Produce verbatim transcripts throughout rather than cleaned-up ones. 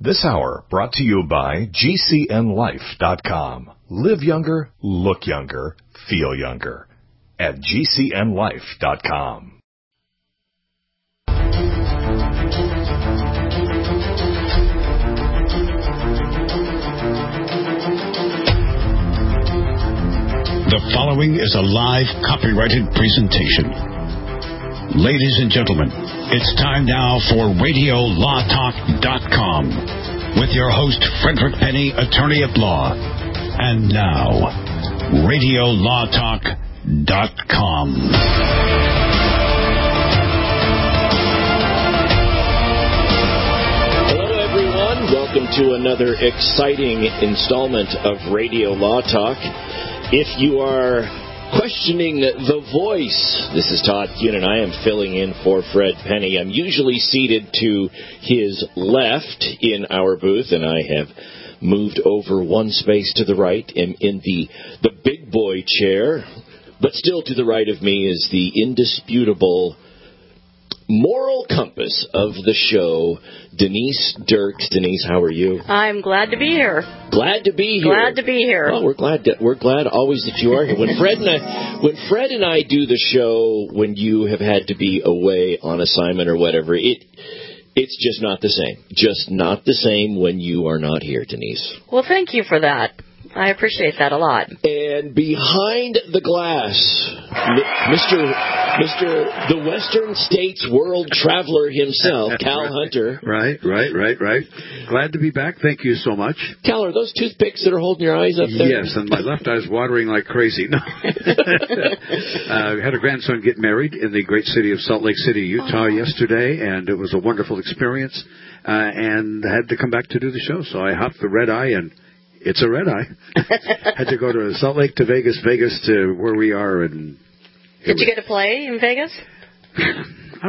This hour brought to you by G C N life dot com. Live younger, look younger, feel younger at G C N life dot com. The following is a live copyrighted presentation. Ladies and gentlemen, it's time now for radio law talk dot com with your host, Frederick Penny, attorney at law. And now, radio law talk dot com. Hello, everyone. Welcome to another exciting installment of Radio Law Talk. If you are questioning the voice, this is Todd Kuhn, and I am filling in for Fred Penny. I'm usually seated to his left in our booth, and I have moved over one space to the right. I'm in the, the big boy chair, but still to the right of me is the indisputable moral compass of the show, Denise Dirks. Denise, how are you? I'm glad to be here. Glad to be here. Glad to be here. Well, we're glad. To, we're glad always that you are here. When Fred and I, when Fred and I do the show, when you have had to be away on assignment or whatever, it it's just not the same. Just not the same when you are not here, Denise. Well, thank you for that. I appreciate that a lot. And behind the glass, Mister Mister the Western States world traveler himself, Cal right. Hunter. Right, right, right, right. Glad to be back. Thank you so much. Cal, are those toothpicks that are holding your eyes up there? Yes, and my left eye's watering like crazy. No. uh, had a grandson get married in the great city of Salt Lake City, Utah, oh. yesterday, and it was a wonderful experience. Uh, and I had to come back to do the show, so I hopped the red eye and. It's a red eye. Had to go to Salt Lake to Vegas, Vegas to where we are. And Did you get to play in Vegas? I,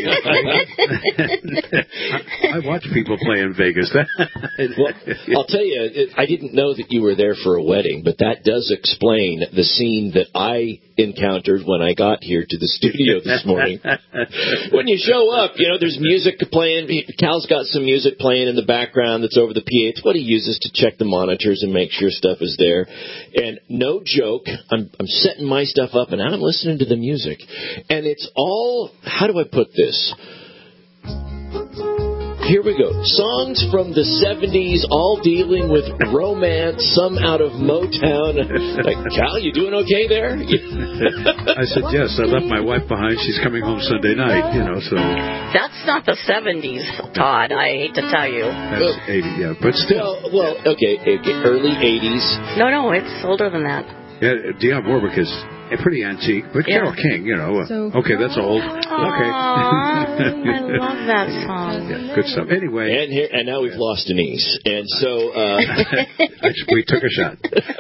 I watch people play in Vegas. Well, I'll tell you, I didn't know that you were there for a wedding, but that does explain the scene that I encountered when I got here to the studio this morning. When you show up, you know, there's music playing. Cal's got some music playing in the background that's over the P A. It's what he uses to check the monitors and make sure stuff is there. And no joke, I'm, I'm setting my stuff up, and I'm listening to the music. And it's all, how do I put this? Here we go. Songs from the seventies, all dealing with romance, some out of Motown. Like, Cal, you doing okay there? I said, yes, I left my wife behind. She's coming home Sunday night, you know, so. That's not the seventies, Todd, I hate to tell you. That's eighty, yeah, but still. Well, well okay, okay, early eighties. No, no, it's older than that. Yeah, Dionne Warwick is pretty antique, but yeah. Carole King, you know. So, okay, that's old. Aww, okay. I love that song. Yeah, good stuff. Anyway. And here, and now we've lost Denise. And so... Uh, we took a shot.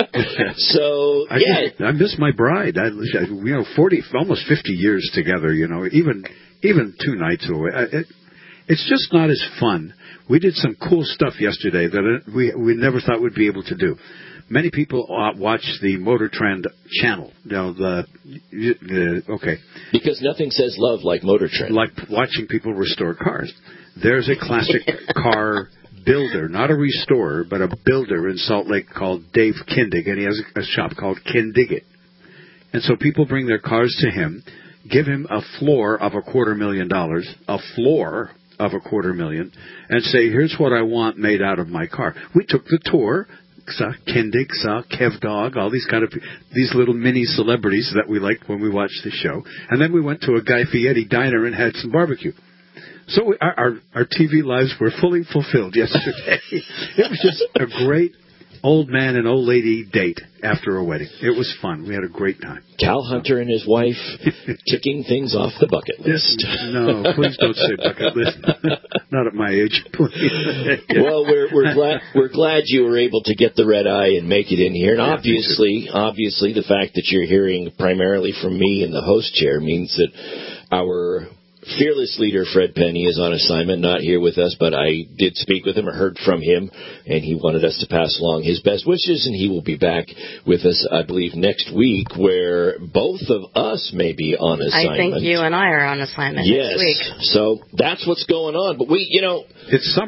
So, I yeah. Just, I miss my bride. I, you know, forty, almost fifty years together, you know, even even two nights away. It, it's just not as fun. We did some cool stuff yesterday that we we never thought we'd be able to do. Many people watch the Motor Trend channel. You know, the, the okay. Because nothing says love like Motor Trend. Like watching people restore cars. There's a classic car builder, not a restorer, but a builder in Salt Lake called Dave Kindig, and he has a shop called Kindig-It. And so people bring their cars to him, give him a floor of a quarter million dollars, a floor of a quarter million, and say, here's what I want made out of my car. We took the tour. Saw Kindig, saw Kev Dog, all these kind of these little mini celebrities that we liked when we watched the show, and then we went to a Guy Fieri diner and had some barbecue. So we, our, our our T V lives were fully fulfilled yesterday. It was just a great old man and old lady date after a wedding. It was fun. We had a great time. Cal Hunter and his wife ticking things off the bucket list. No, please don't say bucket list. Not at my age, please. Well, we're we're glad we're glad you were able to get the red eye and make it in here. And yeah, obviously, obviously, the fact that you're hearing primarily from me in the host chair means that our fearless leader, Fred Penny, is on assignment, not here with us, but I did speak with him or heard from him, and he wanted us to pass along his best wishes, and he will be back with us, I believe, next week, where both of us may be on assignment. I think you and I are on assignment yes. next week. So that's what's going on. But we, you know... It's summer.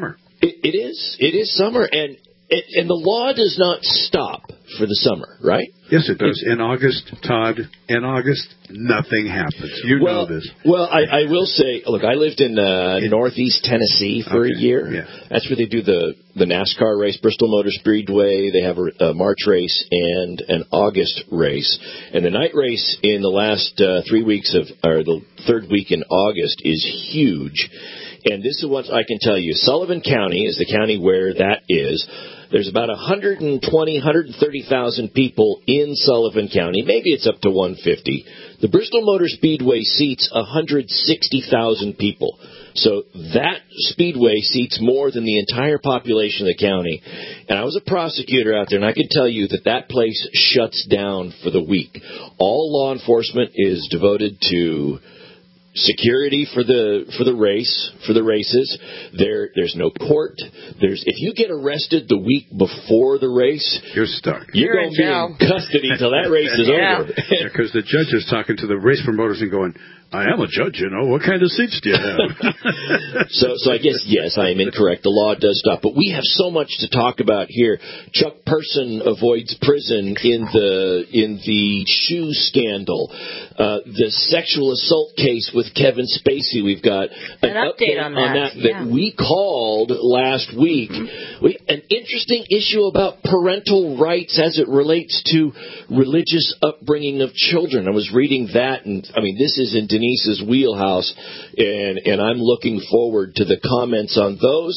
It, it is. It is summer, and and the law does not stop for the summer, right? Yes, it does. In August, Todd, in August, nothing happens. You well, know this. Well, I, I will say, look, I lived in uh, northeast Tennessee for okay. a year. Yeah. That's where they do the, the NASCAR race, Bristol Motor Speedway. They have a, a March race and an August race. And the night race in the last uh, three weeks of, or the third week in August is huge. And this is what I can tell you. Sullivan County is the county where that is. There's about one hundred twenty, one hundred thirty thousand people in Sullivan County. Maybe it's up to one hundred fifty. The Bristol Motor Speedway seats one hundred sixty thousand people. So that speedway seats more than the entire population of the county. And I was a prosecutor out there, and I can tell you that that place shuts down for the week. All law enforcement is devoted to security for the for the race for the races. There there's no court. There's if you get arrested the week before the race, you're stuck. You're, you're going to be in custody until that race is yeah. over. Because yeah, the judge is talking to the race promoters and going, I am a judge, you know. What kind of seats do you have? so, so I guess, yes, I am incorrect. The law does stop. But we have so much to talk about here. Chuck Person avoids prison in the in the shoe scandal. Uh, the sexual assault case with Kevin Spacey. We've got an, an update, update on that, on that, yeah. that we called last week. We, an interesting issue about parental rights as it relates to religious upbringing of children. I was reading that, and, I mean, this is in Denise's wheelhouse, and, and I'm looking forward to the comments on those.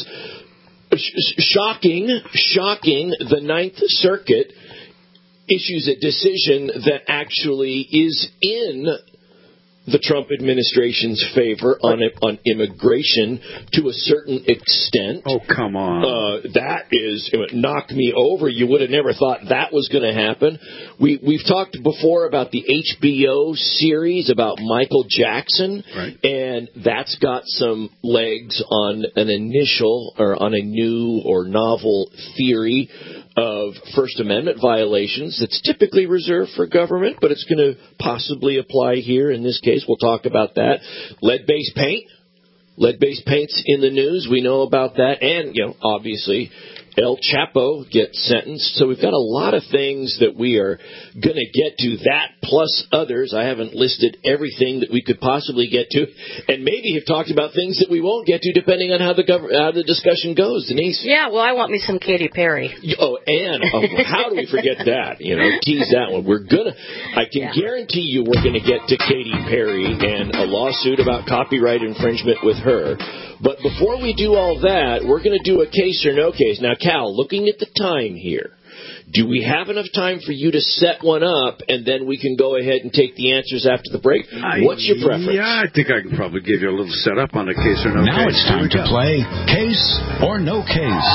Shocking, shocking, the Ninth Circuit issues a decision that actually is in the Trump administration's favor on on immigration to a certain extent. Oh, come on. Uh, that is, it knocked me over. You would have never thought that was going to happen. We, we've talked before about the H B O series about Michael Jackson, right. and that's got some legs on an initial or on a new or novel theory of First Amendment violations that's typically reserved for government, but it's going to possibly apply here in this case. We'll talk about that. Lead-based paint. Lead-based paint's in the news. We know about that. And, you know, obviously, El Chapo gets sentenced. So we've got a lot of things that we are going to get to. That plus others. I haven't listed everything that we could possibly get to. And maybe have talked about things that we won't get to depending on how the gov- how the discussion goes. Denise? Yeah, well, I want me some Katy Perry. Oh, and uh, how do we forget that? You know, tease that one. We're going to, I can yeah. guarantee you we're going to get to Katy Perry and a lawsuit about copyright infringement with her. But before we do all that, we're going to do a case or no case. Now, Cal, looking at the time here, do we have enough time for you to set one up, and then we can go ahead and take the answers after the break? I, What's your preference? Yeah, I think I can probably give you a little setup on a case or no now case. Now it's time to play Case or No Case.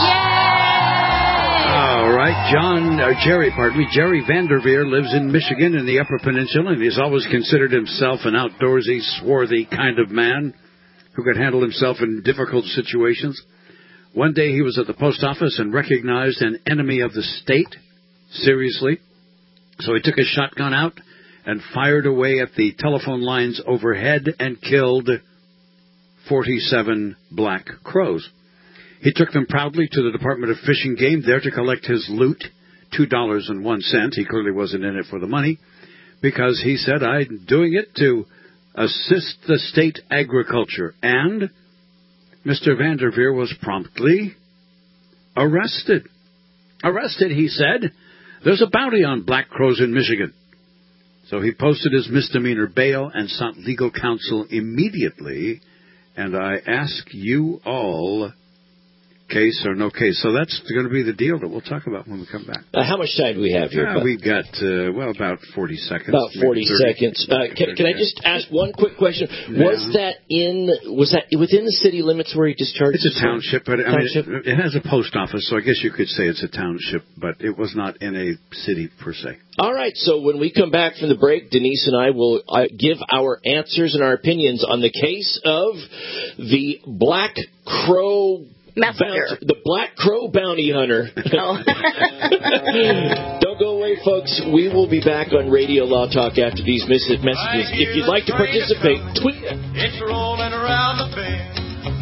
All right, John, uh, Jerry, pardon me, Jerry Vanderveer lives in Michigan in the Upper Peninsula, and he's always considered himself an outdoorsy, swarthy kind of man who could handle himself in difficult situations. One day he was at the post office and recognized an enemy of the state, seriously. So he took his shotgun out and fired away at the telephone lines overhead and killed forty-seven black crows. He took them proudly to the Department of Fish and Game, there to collect his loot, two dollars and one cent. He clearly wasn't in it for the money, because he said, I'm doing it to assist the state agriculture. And Mister Vanderveer was promptly arrested. Arrested, he said. There's a bounty on black crows in Michigan. So he posted his misdemeanor bail and sought legal counsel immediately. And I ask you all, case or no case. So that's going to be the deal that we'll talk about when we come back. Uh, how much time do we have here? Uh, we've got, uh, well, about forty seconds. About forty seconds. Uh, can, can I just ask one quick question? Yeah. Was that in, was that within the city limits where he discharged? It's a township, but I township? mean, it, it has a post office, so I guess you could say it's a township, but it was not in a city per se. All right, so when we come back from the break, Denise and I will uh, give our answers and our opinions on the case of the Black Crow Messenger. Bounty, the Black Crow Bounty Hunter. Oh. Don't go away, folks. We will be back on Radio Law Talk after these messages. If you'd like to participate, tweet it. It's rolling around the bend.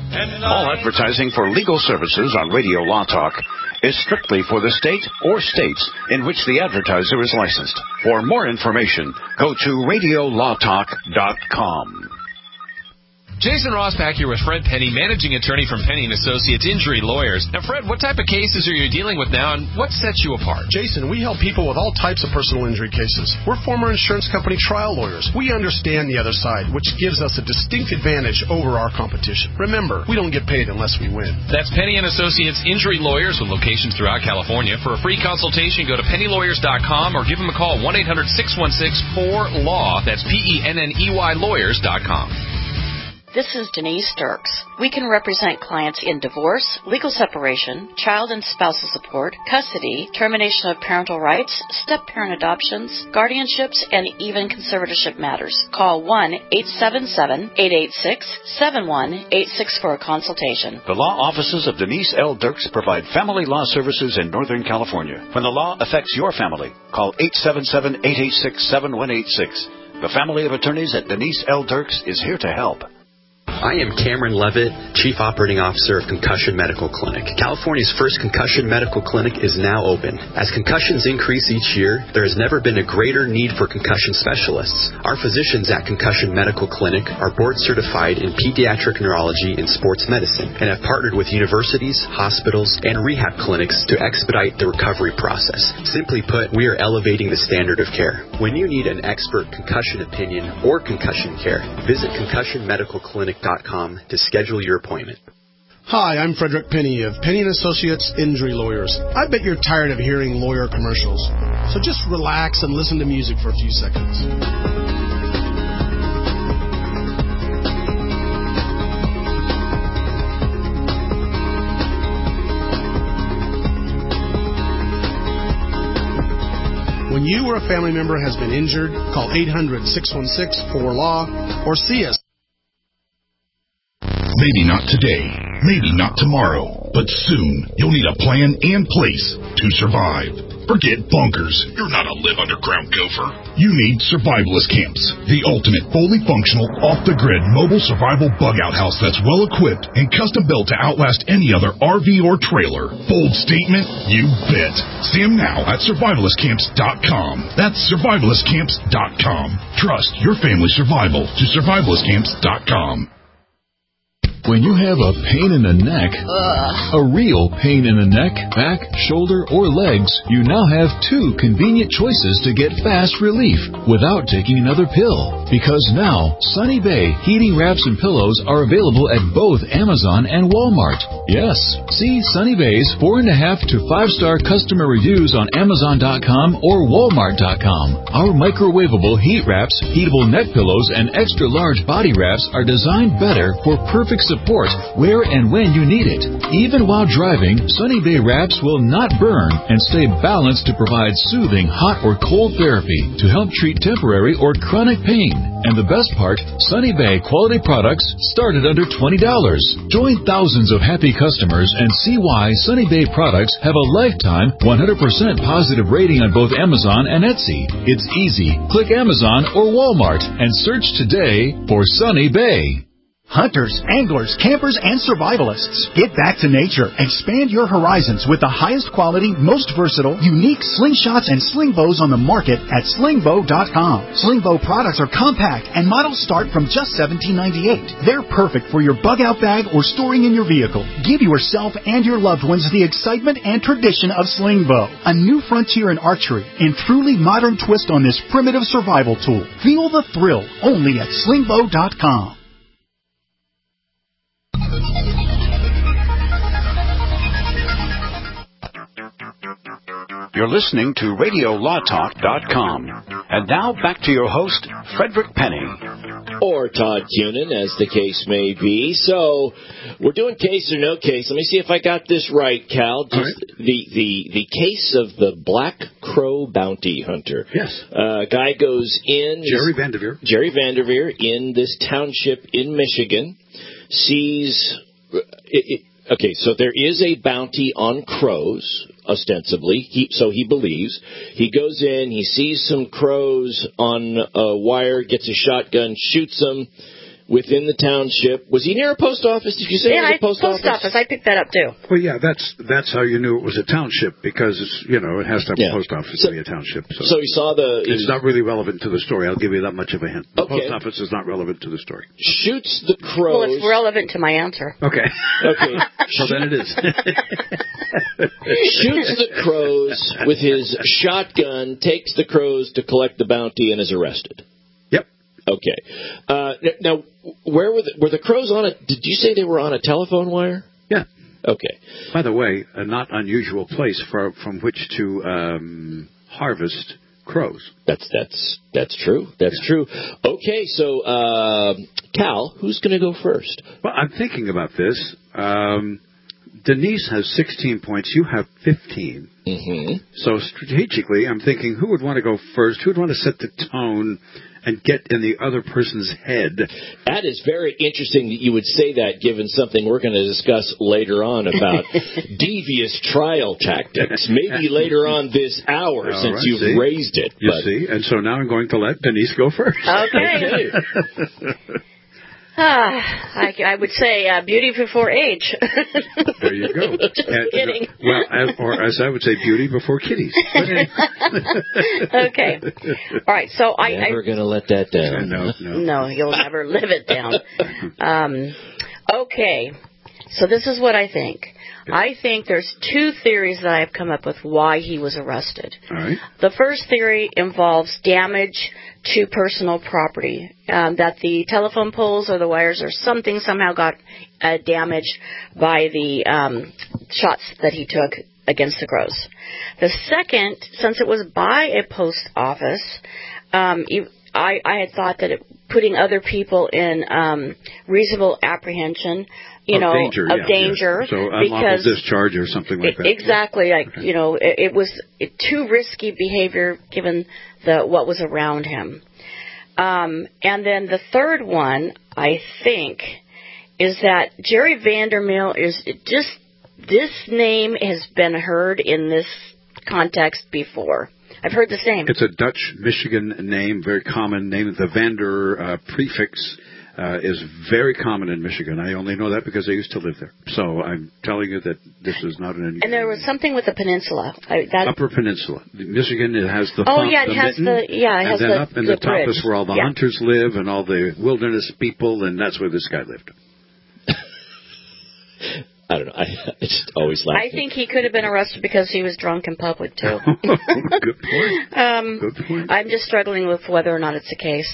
All advertising for legal services on Radio Law Talk is strictly for the state or states in which the advertiser is licensed. For more information, go to radio law talk dot com. Jason Rosbach here with Fred Penny, managing attorney from Penny and Associates Injury Lawyers. Now, Fred, what type of cases are you dealing with now, and what sets you apart? Jason, we help people with all types of personal injury cases. We're former insurance company trial lawyers. We understand the other side, which gives us a distinct advantage over our competition. Remember, we don't get paid unless we win. That's Penny and Associates Injury Lawyers with locations throughout California. For a free consultation, go to penny lawyers dot com or give them a call, one eight hundred six one six four L A W. That's P E N N E Y lawyers dot com. This is Denise Dirks. We can represent clients in divorce, legal separation, child and spousal support, custody, termination of parental rights, step-parent adoptions, guardianships, and even conservatorship matters. Call one eight seven seven, eight eight six, seven one eight six for a consultation. The law offices of Denise L. Dirks provide family law services in Northern California. When the law affects your family, call eight seven seven, eight eight six, seven one eight six. The family of attorneys at Denise L. Dirks is here to help. I am Cameron Levitt, Chief Operating Officer of Concussion Medical Clinic. California's first concussion medical clinic is now open. As concussions increase each year, there has never been a greater need for concussion specialists. Our physicians at Concussion Medical Clinic are board certified in pediatric neurology and sports medicine and have partnered with universities, hospitals, and rehab clinics to expedite the recovery process. Simply put, we are elevating the standard of care. When you need an expert concussion opinion or concussion care, visit concussion medical clinic dot com to schedule your appointment. Hi, I'm Frederick Penny of Penny and Associates Injury Lawyers. I bet you're tired of hearing lawyer commercials. So just relax and listen to music for a few seconds. When you or a family member has been injured, call eight hundred, six one six, four L A W or see us. Maybe not today, maybe not tomorrow, but soon you'll need a plan and place to survive. Forget bunkers. You're not a live underground gopher. You need Survivalist Camps, the ultimate fully functional, off-the-grid mobile survival bug-out house that's well-equipped and custom-built to outlast any other R V or trailer. Bold statement? You bet. See them now at survivalist camps dot com. That's survivalist camps dot com. Trust your family's survival to survivalist camps dot com. When you have a pain in the neck, Ugh. a real pain in the neck, back, shoulder, or legs, you now have two convenient choices to get fast relief without taking another pill. Because now, Sunny Bay heating wraps and pillows are available at both Amazon and Walmart. Yes, see Sunny Bay's four and a half to five star customer reviews on Amazon dot com or Walmart dot com. Our microwavable heat wraps, heatable neck pillows, and extra large body wraps are designed better for perfect support where and when you need it. Even while driving, Sunny Bay wraps will not burn and stay balanced to provide soothing hot or cold therapy to help treat temporary or chronic pain. And the best part, Sunny Bay quality products start at under twenty dollars. Join thousands of happy customers and see why Sunny Bay products have a lifetime one hundred percent positive rating on both Amazon and Etsy. It's easy. Click Amazon or Walmart and search today for Sunny Bay. Hunters, anglers, campers, and survivalists. Get back to nature. Expand your horizons with the highest quality, most versatile, unique slingshots and sling bows on the market at sling bow dot com. Sling bow products are compact and models start from just seventeen ninety-eight. They're perfect for your bug-out bag or storing in your vehicle. Give yourself and your loved ones the excitement and tradition of sling bow. A new frontier in archery and truly modern twist on this primitive survival tool. Feel the thrill only at sling bow dot com. You're listening to radio law talk dot com. And now back to your host, Frederick Penny. Or Todd Cunin, as the case may be. So, we're doing case or no case. Let me see if I got this right, Cal. Just right. The, the, the case of the Black Crow Bounty Hunter. Yes. Uh, guy goes in... Jerry Vanderveer. Jerry Vanderveer in this township in Michigan. Sees... It, it, okay, so there is a bounty on crows, ostensibly, he, so he believes. He goes in, he sees some crows on a wire, gets a shotgun, shoots them. within the township. Was he near a post office? Did you say yeah, it was a post, post office? office? I picked that up too. Well, yeah, that's that's how you knew it was a township because it's, you know, it has to have Yeah. a post office So- to be a township. So, So he saw the. he it's was- not really relevant to the story. I'll give you that much of a hint. The Okay. post office is not relevant to the story. shoots the crows. Well, it's relevant to my answer. Okay. Okay. So then it is. Shoots the crows with his shotgun, takes the crows to collect the bounty, and is arrested. Yep. Okay. Uh, n- now, where were the, were the crows on a? Did you say they were on a telephone wire? Yeah. Okay. By the way, a not unusual place for, from which to um, harvest crows. That's that's that's true. That's yeah. true. Okay, so uh, Cal, who's going to go first? Well, I'm thinking about this. Um, Denise has sixteen points. You have fifteen. Mm-hmm. So strategically, I'm thinking, who would want to go first? Who would want to set the tone and get in the other person's head? That is very interesting that you would say that, given something we're going to discuss later on about devious trial tactics. Maybe later on this hour, All since right, you've see? raised it. You but... see? And so now I'm going to let Denise go first. Okay. Ah, I, I would say uh, beauty before age. There you go. Just and, kidding. Well, as, or as I would say, beauty before kitties. Okay. All right. So I never going to let that down. No, no. No, you'll never live it down. Um, okay. So this is what I think. I think there's two theories that I have come up with why he was arrested. All right. The first theory involves damage to personal property, um, that the telephone poles or the wires or something somehow got uh, damaged by the um, shots that he took against the crows. The second, since it was by a post office, um, I, I had thought that it, putting other people in um, reasonable apprehension, you of know, danger, of yeah, danger, yeah. So unlawful discharge or something like that. Exactly, like okay. you know, it, it was too risky behavior given the what was around him. Um, and then the third one, I think, is that Jerry Vandermeer is just this name has been heard in this context before. I've heard the same. It's a Dutch Michigan name, very common name. The Vander uh, prefix uh, is very common in Michigan. I only know that because I used to live there. So I'm telling you that this is not an unusual. And there was something with the peninsula. I, that, Upper Peninsula. Michigan, it has the Oh, thump, yeah, it the has mitten, the, yeah, it and has then the, up in the, the, top bridge. is where all the yeah. hunters live and all the wilderness people, and that's where this guy lived. I don't know. I, I just always laugh. I think he could have been arrested because he was drunk in public, too. Good point. Um, Good point. I'm just struggling with whether or not it's a case.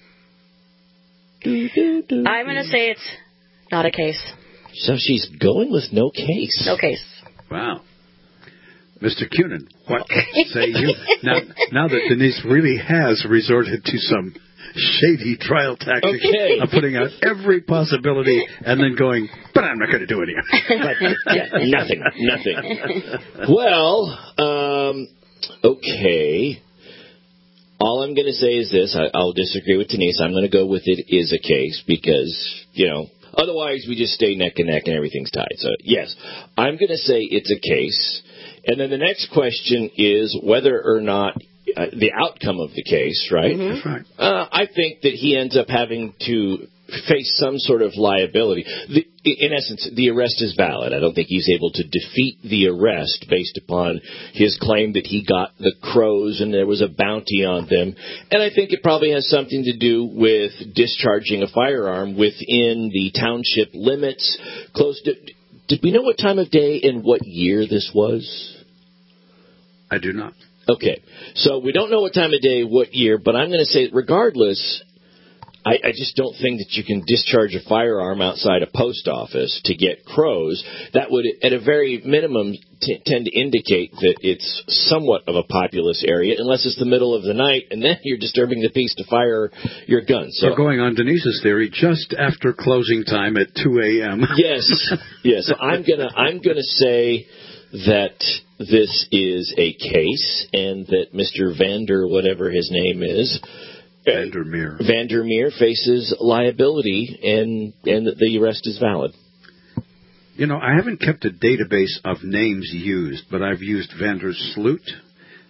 I'm going to say it's not a case. So she's going with no case. No case. Wow. Mister Cunin, what say you? Now, now that Denise really has resorted to some shady trial tactics okay. of putting out every possibility and then going, but I'm not going to do it again. yeah, nothing, nothing. Well, um, okay. All I'm going to say is this. I, I'll disagree with Denise. I'm going to go with it is a case because, you know, otherwise we just stay neck and neck and everything's tied. So, yes, I'm going to say it's a case. And then the next question is whether or not uh, the outcome of the case, right? Mm-hmm. That's right. Uh, I think that he ends up having to face some sort of liability. The, in essence, the arrest is valid. I don't think he's able to defeat the arrest based upon his claim that he got the crows and there was a bounty on them. And I think it probably has something to do with discharging a firearm within the township limits. Close to, did we know what time of day and what year this was? I do not. Okay. So we don't know what time of day, what year, but I'm going to say regardless, I, I just don't think that you can discharge a firearm outside a post office to get crows. That would, at a very minimum, t- tend to indicate that it's somewhat of a populous area, unless it's the middle of the night, and then you're disturbing the peace to fire your gun. So, so going on Denise's theory, just after closing time at two a.m. Yes, yes. So I'm gonna, I'm gonna say that this is a case, and that Mister Vander, whatever his name is, Vandermeer. Vandermeer faces liability, and and that the arrest is valid. You know, I haven't kept a database of names used, but I've used Vandersloot,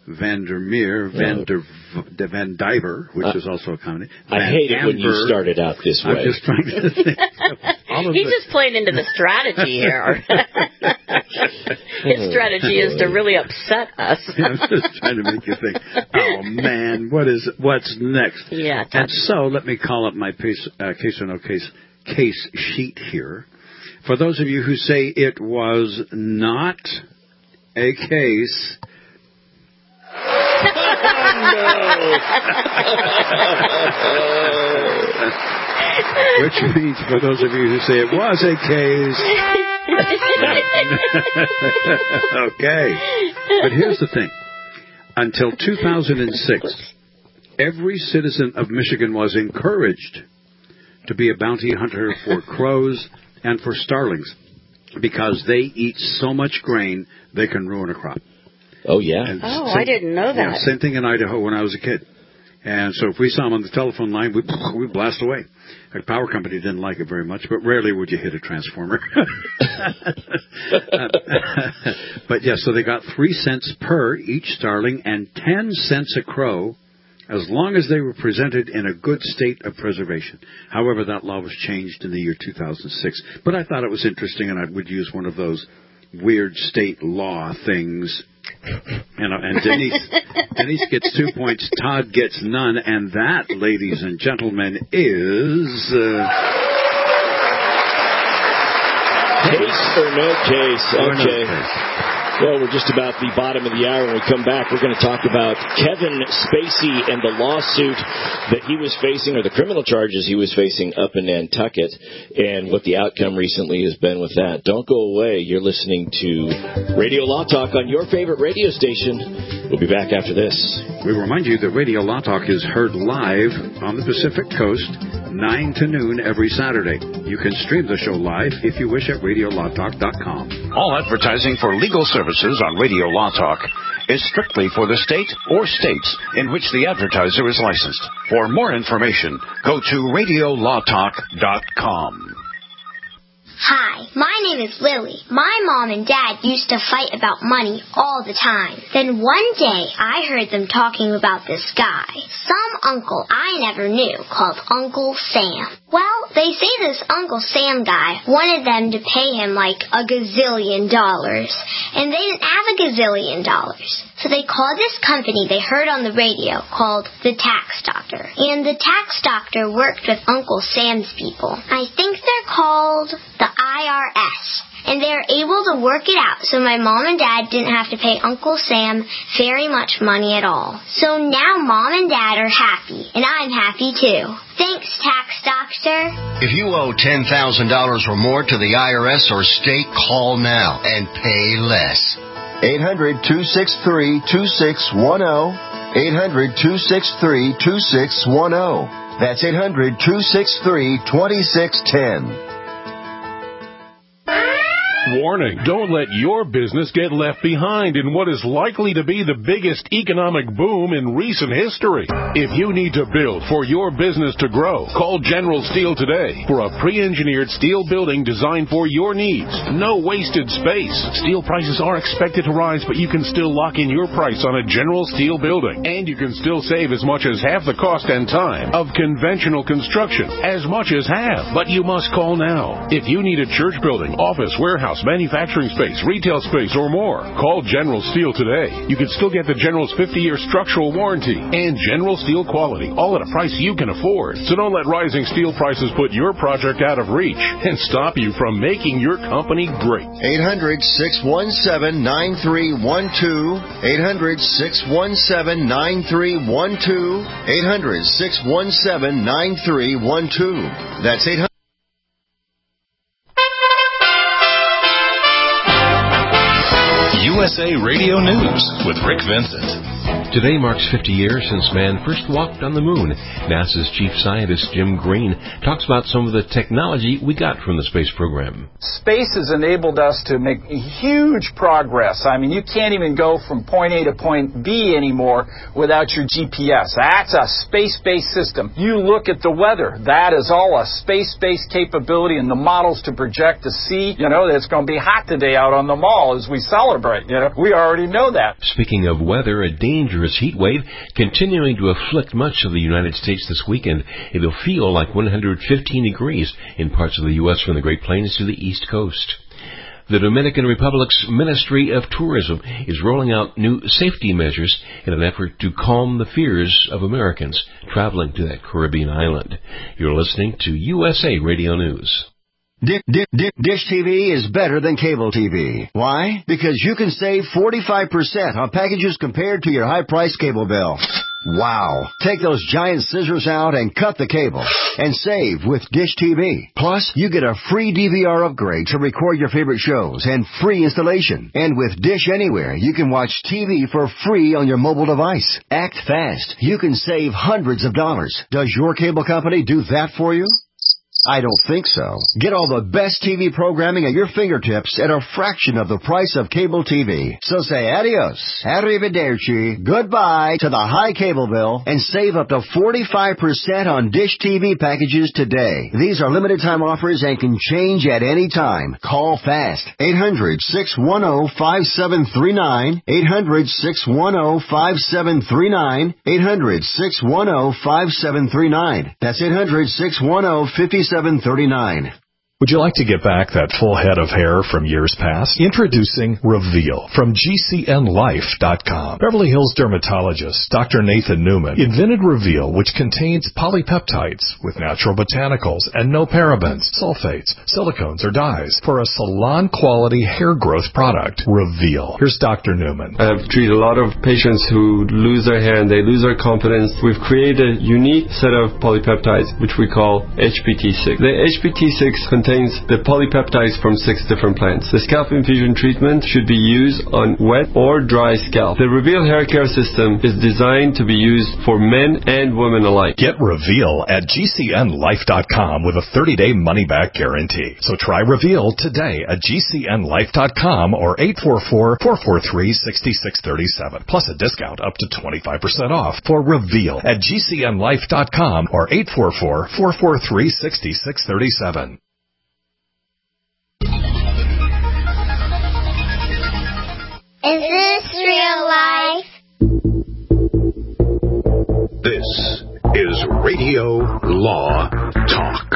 Vandermeer, Vander, Van Diver, which uh, is also a comedy. Van I hate Amber. it when you started out this way. I'm just trying to think. All of He's the, just playing into the strategy here. His strategy is to really upset us. Yeah, I'm just trying to make you think, oh, man, what is what's next? Yeah. And so let me call up my case, uh, case or no case, case sheet here. For those of you who say it was not a case... Which means, for those of you who say it was a case... Okay. But here's the thing. Until two thousand six, every citizen of Michigan was encouraged to be a bounty hunter for crows and for starlings because they eat so much grain they can ruin a crop. Oh, yeah. And oh, same, I didn't know that. Yeah, same thing in Idaho when I was a kid. And so if we saw them on the telephone line, we'd, we'd blast away. Our power company didn't like it very much, but rarely would you hit a transformer. But, yeah, so they got three cents per each starling and ten cents a crow as long as they were presented in a good state of preservation. However, that law was changed in the year two thousand six. But I thought it was interesting, and I would use one of those weird state law things. You know, and Denise, Denise gets two points, Todd gets none, and that, ladies and gentlemen, is... Uh, case or no case? Or okay. No case. Well, we're just about the bottom of the hour. When we come back, we're going to talk about Kevin Spacey and the lawsuit that he was facing, or the criminal charges he was facing up in Nantucket, and what the outcome recently has been with that. Don't go away. You're listening to Radio Law Talk on your favorite radio station. We'll be back after this. We remind you that Radio Law Talk is heard live on the Pacific Coast, nine to noon every Saturday. You can stream the show live if you wish at radio law talk dot com. All advertising for legal services on Radio Law Talk is strictly for the state or states in which the advertiser is licensed. For more information, go to radio law talk dot com. Hi, my name is Lily. My mom and dad used to fight about money all the time. Then one day, I heard them talking about this guy, some uncle I never knew, called Uncle Sam. Well, they say this Uncle Sam guy wanted them to pay him like a gazillion dollars, and they didn't have a gazillion dollars. So they called this company they heard on the radio called the Tax Doctor. And the Tax Doctor worked with Uncle Sam's people. I think they're called the I R S. And they were able to work it out so my mom and dad didn't have to pay Uncle Sam very much money at all. So now mom and dad are happy, and I'm happy too. Thanks, Tax Doctor. If you owe ten thousand dollars or more to the I R S or state, call now and pay less. eight hundred, two six three, two six one zero. eight hundred, two six three, two six one zero. That's eight hundred, two six three, two six one zero. Warning, don't let your business get left behind in what is likely to be the biggest economic boom in recent history. If you need to build for your business to grow, call General Steel today for a pre-engineered steel building designed for your needs. No wasted space. Steel prices are expected to rise, but you can still lock in your price on a General Steel building. And you can still save as much as half the cost and time of conventional construction. As much as half. But you must call now. If you need a church building, office, warehouse, manufacturing space, retail space, or more, call General Steel today. You can still get the General's fifty-year structural warranty and General Steel quality, all at a price you can afford. So don't let rising steel prices put your project out of reach and stop you from making your company great. eight hundred, six one seven, nine three one two. eight hundred, six one seven, nine three one two. eight hundred, six one seven, nine three one two. That's eight hundred. U S A Radio News with Rick Vincent. Today marks fifty years since man first walked on the moon. NASA's chief scientist, Jim Green, talks about some of the technology we got from the space program. Space has enabled us to make huge progress. I mean, you can't even go from point A to point B anymore without your G P S. That's a space-based system. You look at the weather. That is all a space-based capability, and the models to project to see, you know, that it's going to be hot today out on the mall as we celebrate. You know, we already know that. Speaking of weather, a dangerous heat wave continuing to afflict much of the United States this weekend. It'll feel like one hundred fifteen degrees in parts of the U S from the Great Plains to the East Coast. The Dominican Republic's Ministry of Tourism is rolling out new safety measures in an effort to calm the fears of Americans traveling to that Caribbean island. You're listening to U S A Radio News. Dish, dish, dish T V is better than cable T V. Why? Because you can save forty-five percent on packages compared to your high-priced cable bill. Wow. Take those giant scissors out and cut the cable and save with Dish T V. Plus, you get a free D V R upgrade to record your favorite shows and free installation. And with Dish Anywhere, you can watch T V for free on your mobile device. Act fast. You can save hundreds of dollars. Does your cable company do that for you? I don't think so. Get all the best T V programming at your fingertips at a fraction of the price of cable T V. So say adios, arrivederci, goodbye to the high cable bill and save up to forty-five percent on Dish T V packages today. These are limited time offers and can change at any time. Call fast. eight hundred, six one zero, five seven three nine. eight hundred, six one zero, five seven three nine. eight hundred, six one zero, five seven three nine. That's eight hundred, six one zero, five seven three nine. Would you like to get back that full head of hair from years past? Introducing Reveal from G C N life dot com. Beverly Hills dermatologist Doctor Nathan Newman invented Reveal, which contains polypeptides with natural botanicals and no parabens, sulfates, silicones, or dyes for a salon-quality hair growth product. Reveal. Here's Doctor Newman. I've treated a lot of patients who lose their hair and they lose their confidence. We've created a unique set of polypeptides, which we call H P T six. The H P T six contains contains the polypeptides from six different plants. The scalp infusion treatment should be used on wet or dry scalp. The Reveal hair care system is designed to be used for men and women alike. Get Reveal at G C N life dot com with a thirty-day money-back guarantee. So try Reveal today at G C N life dot com or eight four four, four four three, six six three seven. Plus a discount up to twenty-five percent off for Reveal at G C N life dot com or eight four four, four four three, six six three seven. Is this real life? This is Radio Law Talk.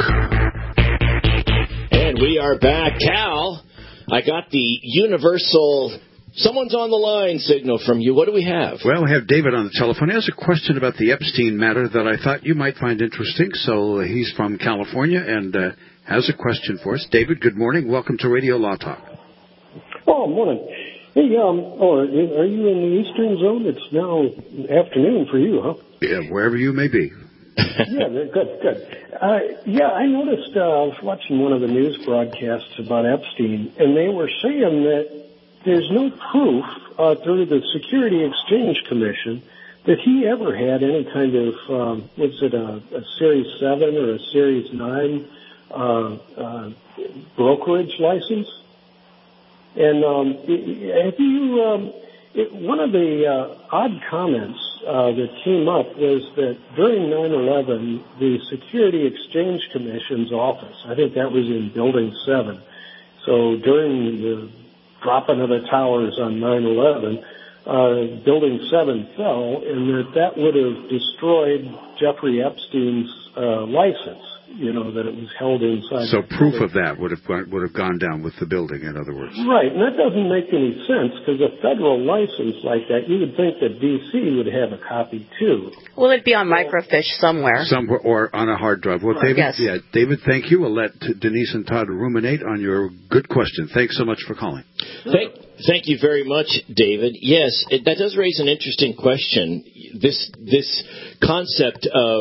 And we are back. Cal, I got the universal someone's on the line signal from you. What do we have? Well, we have David on the telephone. He has a question about the Epstein matter that I thought you might find interesting. So he's from California and uh, has a question for us. David, good morning. Welcome to Radio Law Talk. Oh, morning. Hey, um, oh, are you in the Eastern Zone? It's now afternoon for you, huh? Yeah, wherever you may be. Yeah, good, good. Uh, yeah, I noticed, uh, I was watching one of the news broadcasts about Epstein, and they were saying that there's no proof uh, through the Security Exchange Commission that he ever had any kind of, um, was it a, a Series seven or a Series nine uh, uh, brokerage license? And um, have you, um, it, one of the uh, odd comments uh, that came up was that during nine eleven, the Security Exchange Commission's office, I think that was in Building seven, so during the dropping of the towers on nine eleven, uh, Building seven fell, and that that would have destroyed Jeffrey Epstein's uh, license. You know, that it was held inside. So proof of that would have gone, would have gone down with the building, in other words. Right, and that doesn't make any sense, because a federal license like that, you would think that D C would have a copy, too. Will it be on microfiche somewhere? Somewhere, or on a hard drive. Well, David, yes. yeah, David, thank you. We'll let Denise and Todd ruminate on your good question. Thanks so much for calling. Thank, thank you very much, David. Yes, it, that does raise an interesting question. This, this concept of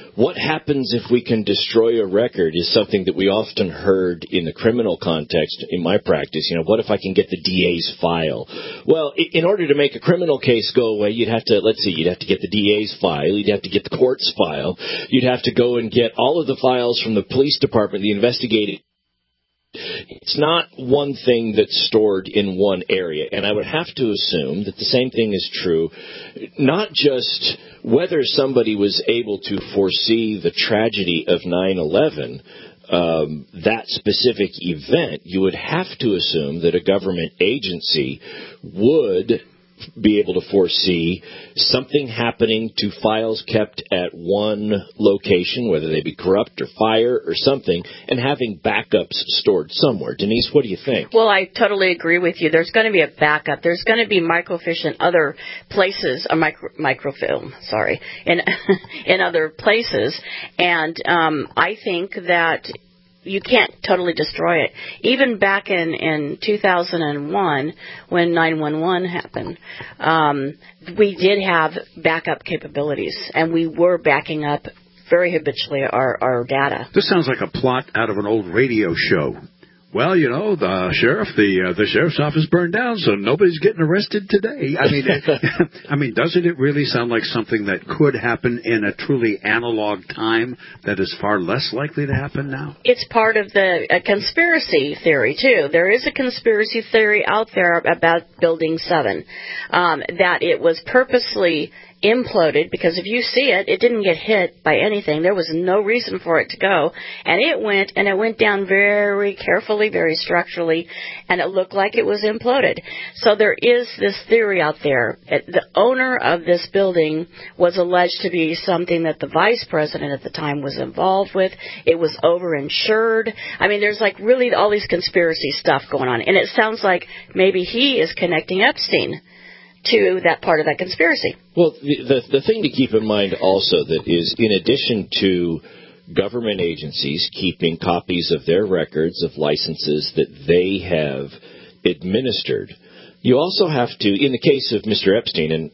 what happens if we can destroy a record is something that we often heard in the criminal context in my practice. You know, what if I can get the D A's file? Well, in order to make a criminal case go away, you'd have to, let's see, you'd have to get the D A's file, you'd have to get the court's file, you'd have to go and get all of the files from the police department, the investigating. It's not one thing that's stored in one area, and I would have to assume that the same thing is true, not just whether somebody was able to foresee the tragedy of nine eleven, um, that specific event. You would have to assume that a government agency would be able to foresee something happening to files kept at one location, whether they be corrupt or fire or something, and having backups stored somewhere. Denise, what do you think? Well, I totally agree with you. There's going to be a backup. There's going to be microfiche in other places, a micro, microfilm, sorry, in in other places, and um, I think that you can't totally destroy it. Even back in, in two thousand one, when nine one one happened, um, we did have backup capabilities, and we were backing up very habitually our, our data. This sounds like a plot out of an old radio show. Well, you know, the sheriff, the uh, the sheriff's office burned down, so nobody's getting arrested today. I mean, I mean, doesn't it really sound like something that could happen in a truly analog time that is far less likely to happen now? It's part of the uh, conspiracy theory, too. There is a conspiracy theory out there about Building seven, um, that it was purposely imploded, because if you see it, it didn't get hit by anything. There was no reason for it to go, and it went, and it went down very carefully, very structurally, and it looked like it was imploded. So there is this theory out there. The owner of this building was alleged to be something that the vice president at the time was involved with. It was overinsured. I mean, there's like really all these conspiracy stuff going on, and it sounds like maybe he is connecting Epstein to that part of that conspiracy. Well, the, the the thing to keep in mind also that is, in addition to government agencies keeping copies of their records of licenses that they have administered, you also have to, in the case of Mister Epstein, and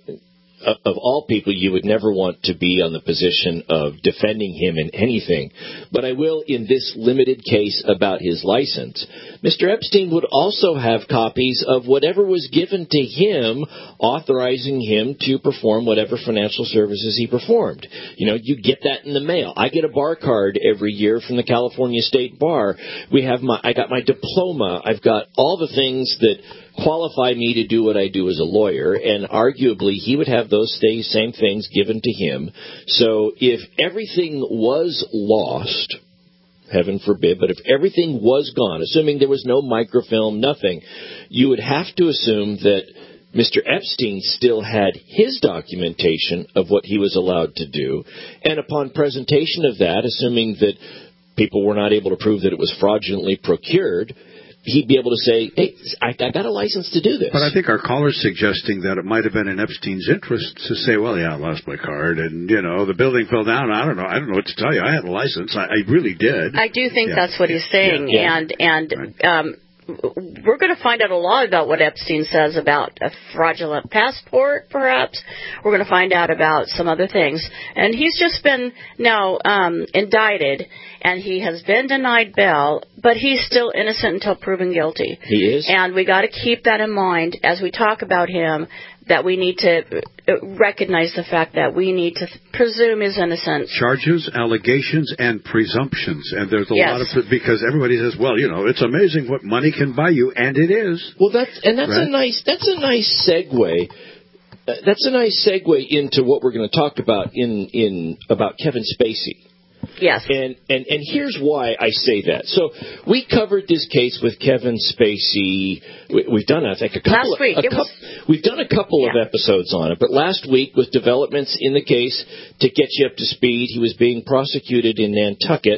of all people, you would never want to be on the position of defending him in anything. But I will in this limited case about his license. Mister Epstein would also have copies of whatever was given to him authorizing him to perform whatever financial services he performed. You know, you get that in the mail. I get a bar card every year from the California State Bar. We have my, I got my diploma. I've got all the things that qualify me to do what I do as a lawyer, and arguably he would have those same things given to him. So if everything was lost, heaven forbid, but if everything was gone, assuming there was no microfilm, nothing, you would have to assume that Mister Epstein still had his documentation of what he was allowed to do, and upon presentation of that, assuming that people were not able to prove that it was fraudulently procured, he'd be able to say, hey, I, I got a license to do this. But I think our caller's suggesting that it might have been in Epstein's interest to say, well, yeah, I lost my card, and, you know, the building fell down. I don't know. I don't know what to tell you. I had a license. I, I really did. I do think yeah. that's what he's saying. Yeah. Yeah. And, and right. um, we're going to find out a lot about what Epstein says about a fraudulent passport, perhaps. We're going to find out about some other things. And he's just been now um, indicted, and he has been denied bail, but he's still innocent until proven guilty. He is? And we got to keep that in mind as we talk about him, that we need to recognize the fact that we need to presume his innocence. Charges, allegations, and presumptions. And there's a yes. lot of, because everybody says, well, you know, it's amazing what money can buy you, and it is. Well, that's, and that's right? a nice, that's a nice segue. Uh, that's a nice segue into what we're going to talk about in, in, about Kevin Spacey. Yes. And, and and here's why I say that. So we covered this case with Kevin Spacey. We, we've done, I think, a couple. Last week. Of, a it couple was... We've done a couple yeah. of episodes on it. But last week, with developments in the case, to get you up to speed, he was being prosecuted in Nantucket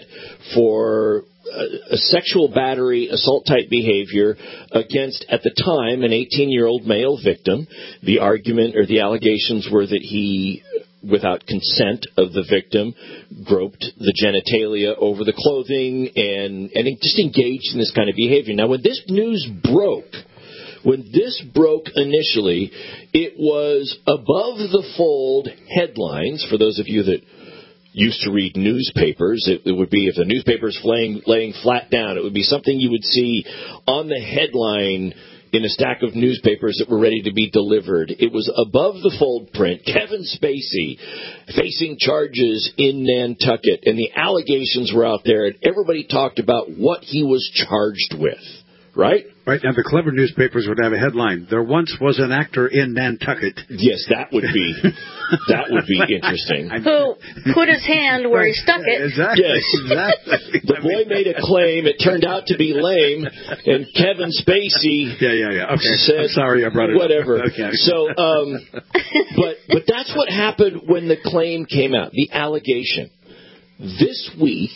for a, a sexual battery, assault-type behavior against, at the time, an eighteen-year-old male victim. The argument or the allegations were that he, without consent of the victim, groped the genitalia over the clothing and, and just engaged in this kind of behavior. Now, when this news broke, when this broke initially, it was above the fold headlines, for those of you that used to read newspapers, it, it would be if the newspaper's laying, laying flat down, it would be something you would see on the headline in a stack of newspapers that were ready to be delivered. It was above the fold print, Kevin Spacey facing charges in Nantucket, and the allegations were out there, and everybody talked about what he was charged with, right? Right, and the clever newspapers would have a headline, "There once was an actor in Nantucket." Yes, that would be that would be interesting. Who put his hand where he stuck it. Exactly. Yes. Exactly. The boy made a claim, it turned out to be lame, and Kevin Spacey yeah, yeah, yeah. Okay. said, I'm sorry I brought it whatever. up. Okay. So, um, but, but that's what happened when the claim came out, the allegation. This week,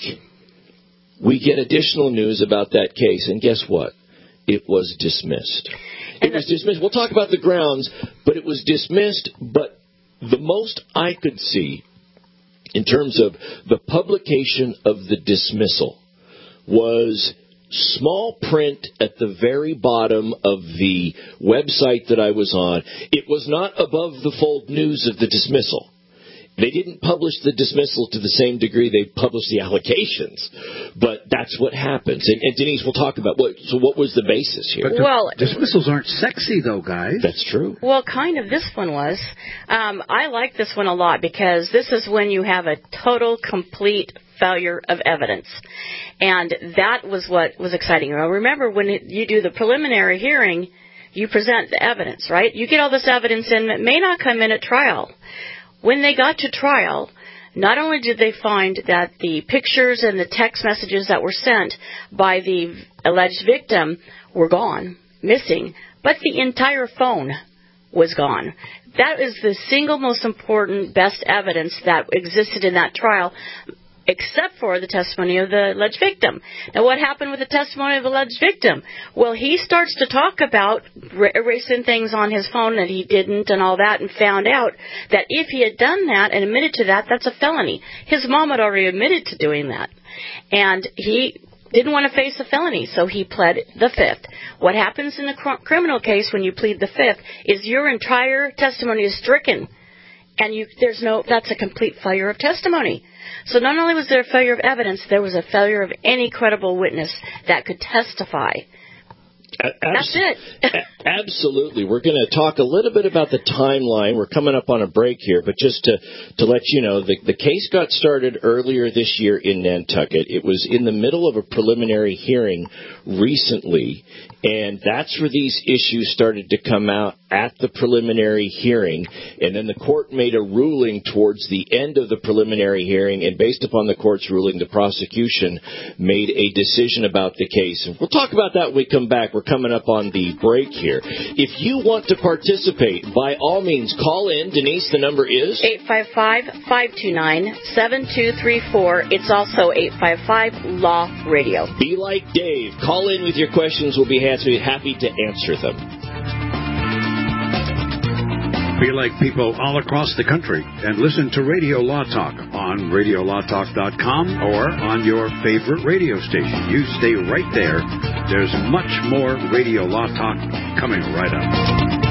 we get additional news about that case, and guess what? It was dismissed. It was dismissed. We'll talk about the grounds, but it was dismissed. But the most I could see in terms of the publication of the dismissal was small print at the very bottom of the website that I was on. It was not above the fold news of the dismissal. They didn't publish the dismissal to the same degree they published the allegations, but that's what happens. And, and Denise, we'll talk about what. So, what was the basis here? But the well, dismissals aren't sexy, though, guys. That's true. Well, kind of. This one was. Um, I like this one a lot because this is when you have a total, complete failure of evidence, and that was what was exciting. Now, remember when it, you do the preliminary hearing, you present the evidence, right? You get all this evidence in that may not come in at trial. When they got to trial, not only did they find that the pictures and the text messages that were sent by the alleged victim were gone, missing, but the entire phone was gone. That is the single most important, best evidence that existed in that trial, except for the testimony of the alleged victim. Now, what happened with the testimony of the alleged victim? Well, he starts to talk about erasing things on his phone that he didn't and all that, and found out that if he had done that and admitted to that, that's a felony. His mom had already admitted to doing that. And he didn't want to face a felony, so he pled the fifth. What happens in a cr- criminal case when you plead the fifth is your entire testimony is stricken. And you, there's no, that's a complete failure of testimony. So not only was there a failure of evidence, there was a failure of any credible witness that could testify. Abs- That's it. a- absolutely. We're going to talk a little bit about the timeline. We're coming up on a break here, but just to, to let you know, the, the case got started earlier this year in Nantucket. It was in the middle of a preliminary hearing recently, and that's where these issues started to come out at the preliminary hearing, and then the court made a ruling towards the end of the preliminary hearing, and based upon the court's ruling, the prosecution made a decision about the case. And we'll talk about that when we come back. We're coming up on the break here. If you want to participate, by all means, call in. Denise, the number is? eight five five, five two nine, seven two three four. It's also eight five five, Law Radio. Be like Dave. Call in with your questions. We'll be happy to answer them. Be like people all across the country and listen to Radio Law Talk on radio law talk dot com or on your favorite radio station. You stay right there. There's much more Radio Law Talk coming right up.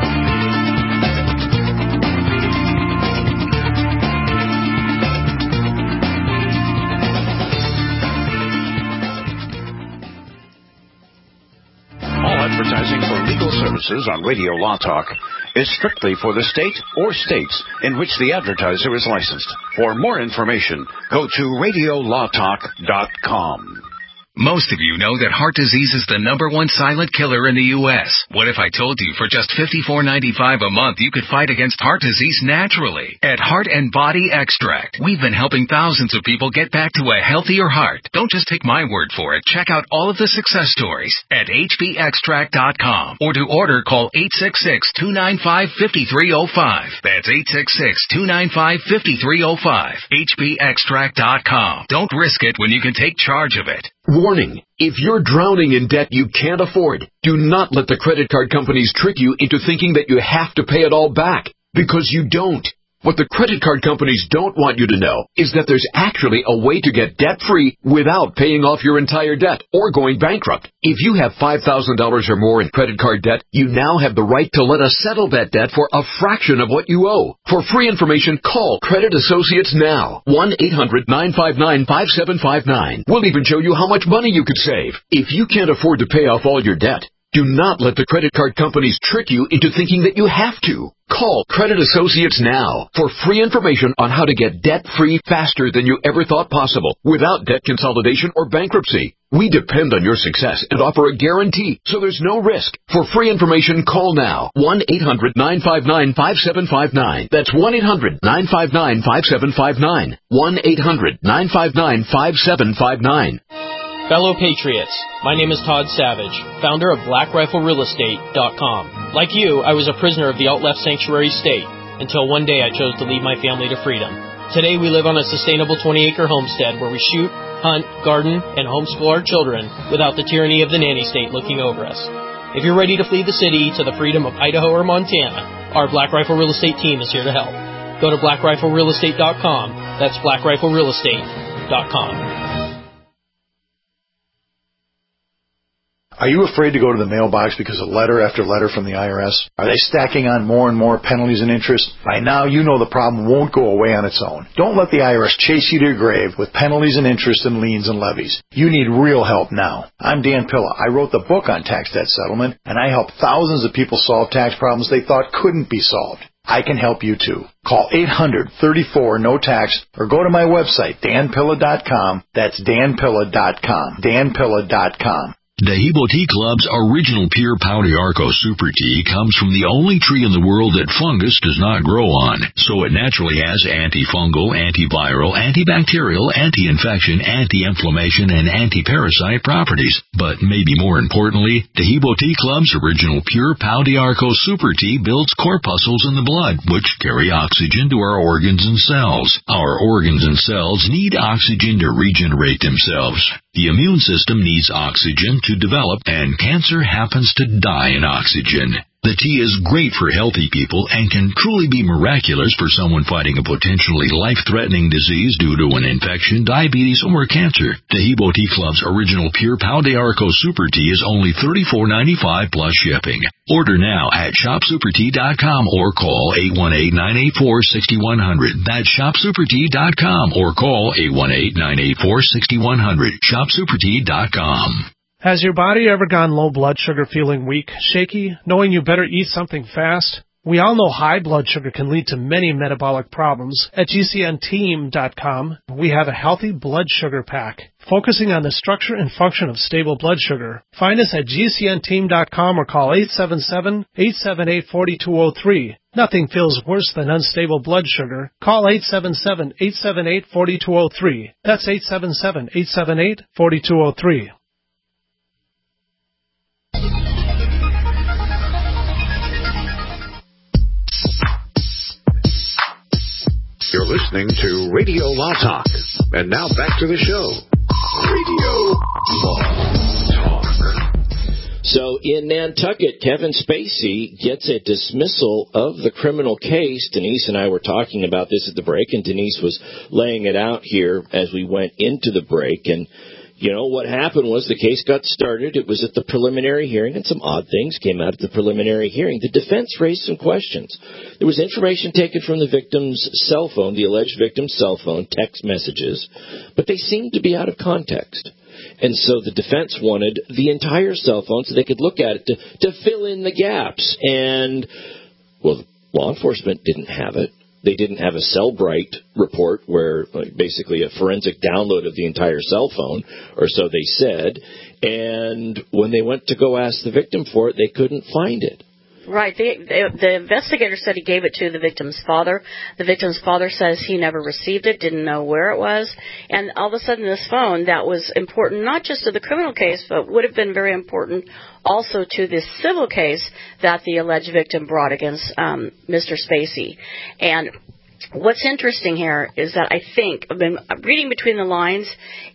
Advertising for legal services on Radio Law Talk is strictly for the state or states in which the advertiser is licensed. For more information, go to radio law talk dot com. Most of you know that heart disease is the number one silent killer in the U S What if I told you for just fifty-four ninety-five a month you could fight against heart disease naturally? At Heart and Body Extract, we've been helping thousands of people get back to a healthier heart. Don't just take my word for it. Check out all of the success stories at h b extract dot com, or to order, call eight six six, two nine five, five three zero five. That's eight six six, two nine five, five three zero five. h b extract dot com. Don't risk it when you can take charge of it. Warning, if you're drowning in debt you can't afford, do not let the credit card companies trick you into thinking that you have to pay it all back, because you don't. What the credit card companies don't want you to know is that there's actually a way to get debt-free without paying off your entire debt or going bankrupt. If you have five thousand dollars or more in credit card debt, you now have the right to let us settle that debt for a fraction of what you owe. For free information, call Credit Associates now. one eight hundred nine five nine five seven five nine. We'll even show you how much money you could save. If you can't afford to pay off all your debt, do not let the credit card companies trick you into thinking that you have to. Call Credit Associates now for free information on how to get debt-free faster than you ever thought possible without debt consolidation or bankruptcy. We depend on your success and offer a guarantee, so there's no risk. For free information, call now. one eight hundred nine five nine five seven five nine. That's one eight hundred nine five nine five seven five nine. one eight hundred nine five nine five seven five nine. Fellow Patriots, my name is Todd Savage, founder of Black Rifle Real Estate dot com. Like you, I was a prisoner of the alt-left sanctuary state until one day I chose to lead my family to freedom. Today we live on a sustainable twenty-acre homestead where we shoot, hunt, garden, and homeschool our children without the tyranny of the nanny state looking over us. If you're ready to flee the city to the freedom of Idaho or Montana, our Black Rifle Real Estate team is here to help. Go to Black Rifle Real Estate dot com. That's Black Rifle Real Estate dot com. Are you afraid to go to the mailbox because of letter after letter from the I R S? Are they stacking on more and more penalties and interest? By now, you know the problem won't go away on its own. Don't let the I R S chase you to your grave with penalties and interest and liens and levies. You need real help now. I'm Dan Pilla. I wrote the book on tax debt settlement, and I help thousands of people solve tax problems they thought couldn't be solved. I can help you too. Call eight hundred thirty-four no tax or go to my website, dan pilla dot com. That's dan pilla dot com. dan pilla dot com. Dehibo Tea Club's original pure Pau d'Arco Super Tea comes from the only tree in the world that fungus does not grow on, so it naturally has antifungal, antiviral, antibacterial, anti-infection, anti-inflammation, and anti-parasite properties. But maybe more importantly, Dehibo Tea Club's original pure Pau d'Arco Super Tea builds corpuscles in the blood, which carry oxygen to our organs and cells. Our organs and cells need oxygen to regenerate themselves. The immune system needs oxygen to develop, and cancer happens to die in oxygen. The tea is great for healthy people and can truly be miraculous for someone fighting a potentially life-threatening disease due to an infection, diabetes, or cancer. Dehibo Tea Club's original pure Pau d'Arco Super Tea is only thirty-four ninety-five plus shipping. Order now at shop super tea dot com or call eight one eight, nine eight four, six one zero zero. That's shop super tea dot com or call eight one eight, nine eight four, six one zero zero. shop super tea dot com. Has your body ever gone low blood sugar, feeling weak, shaky, knowing you better eat something fast? We all know high blood sugar can lead to many metabolic problems. At G C N team dot com, we have a healthy blood sugar pack, focusing on the structure and function of stable blood sugar. Find us at G C N team dot com or call eight seven seven, eight seven eight, four two zero three. Nothing feels worse than unstable blood sugar. Call eight seven seven, eight seven eight, four two zero three. That's eight seven seven, eight seven eight, four two zero three. You're listening to Radio Law Talk. And now back to the show. Radio Law Talk. So in Nantucket, Kevin Spacey gets a dismissal of the criminal case. Denise and I were talking about this at the break, and Denise was laying it out here as we went into the break. And you know, what happened was the case got started. It was at the preliminary hearing, and some odd things came out at the preliminary hearing. The defense raised some questions. There was information taken from the victim's cell phone, the alleged victim's cell phone, text messages, but they seemed to be out of context. And so the defense wanted the entire cell phone so they could look at it to, to fill in the gaps. And, well, law enforcement didn't have it. They didn't have a Cellbrite report where like, basically a forensic download of the entire cell phone, or so they said. And when they went to go ask the victim for it, they couldn't find it. Right. The, the, the investigator said he gave it to the victim's father. The victim's father says he never received it, didn't know where it was. And all of a sudden this phone that was important not just to the criminal case, but would have been very important also to this civil case that the alleged victim brought against um, Mister Spacey. And what's interesting here is that I think, I've been reading between the lines, if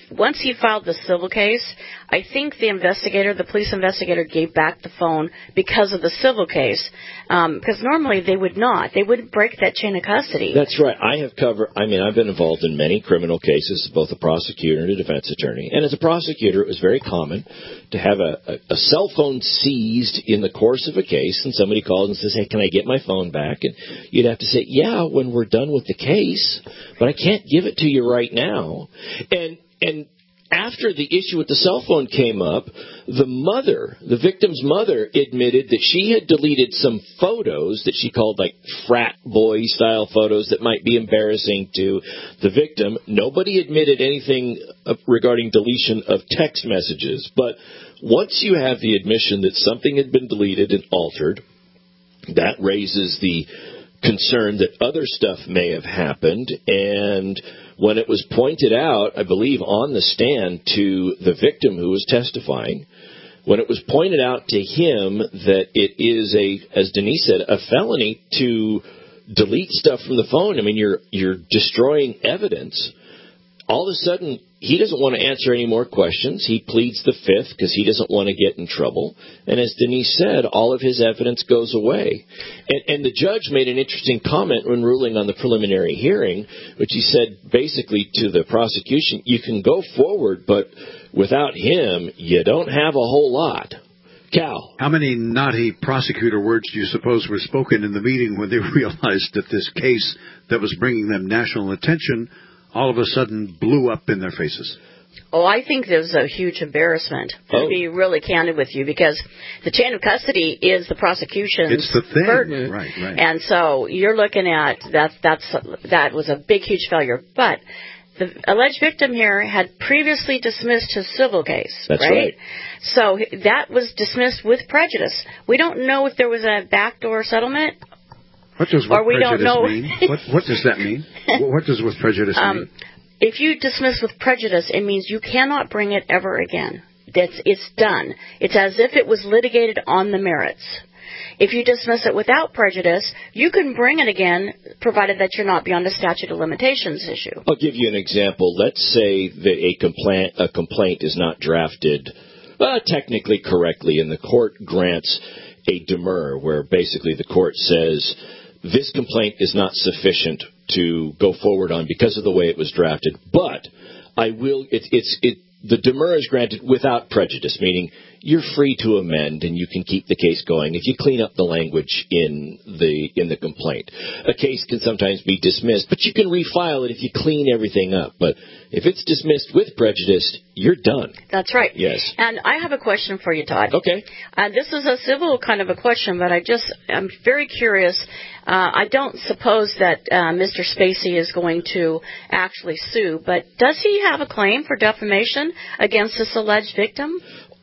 once he filed the civil case, I think the investigator, the police investigator, gave back the phone because of the civil case. Um, because normally they would not. They wouldn't break that chain of custody. That's right. I have covered, I mean, I've been involved in many criminal cases, both a prosecutor and a defense attorney. And as a prosecutor, it was very common to have a, a, a cell phone seized in the course of a case, and somebody calls and says, hey, can I get my phone back? And you'd have to say, yeah, when we're done with the case, but I can't give it to you right now. And and after the issue with the cell phone came up, the mother, the victim's mother, admitted that she had deleted some photos that she called like frat boy style photos that might be embarrassing to the victim. Nobody admitted anything regarding deletion of text messages. But once you have the admission that something had been deleted and altered, that raises the concern that other stuff may have happened. And when it was pointed out, I believe, on the stand to the victim who was testifying, when it was pointed out to him that it is a, as Denise said, a felony to delete stuff from the phone. I mean, you're you're destroying evidence. All of a sudden, he doesn't want to answer any more questions. He pleads the fifth because he doesn't want to get in trouble. And as Denise said, all of his evidence goes away. And, and the judge made an interesting comment when ruling on the preliminary hearing, which he said basically to the prosecution, you can go forward, but without him, you don't have a whole lot. Cal. How many naughty prosecutor words do you suppose were spoken in the meeting when they realized that this case that was bringing them national attention all of a sudden blew up in their faces? Oh, I think there's a huge embarrassment, to oh. be really candid with you, because the chain of custody is the prosecution's it's the thing. burden. Right, right. And so you're looking at that, that's, that was a big, huge failure. But the alleged victim here had previously dismissed his civil case, That's right? right. So that was dismissed with prejudice. We don't know if there was a backdoor settlement. What does with or we prejudice don't know. mean? What, what does that mean? What does with prejudice um, mean? If you dismiss with prejudice, it means you cannot bring it ever again. That's, it's done. It's as if it was litigated on the merits. If you dismiss it without prejudice, you can bring it again, provided that you're not beyond a statute of limitations issue. I'll give you an example. Let's say that a complaint, a complaint is not drafted uh, technically correctly, and the court grants a demur, where basically the court says, this complaint is not sufficient to go forward on because of the way it was drafted, but I will, it, it's, it, the demur is granted without prejudice, meaning you're free to amend and you can keep the case going if you clean up the language in the, in the complaint. A case can sometimes be dismissed, but you can refile it if you clean everything up. But if it's dismissed with prejudice, you're done. That's right. Yes. And I have a question for you, Todd. Okay. Uh, this is a civil kind of a question, but I just, I'm very curious. Uh, I don't suppose that uh, Mister Spacey is going to actually sue, but does he have a claim for defamation against this alleged victim?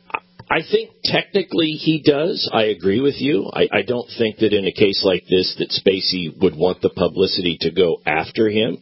I think technically he does. I agree with you. I, I don't think that in a case like this that Spacey would want the publicity to go after him.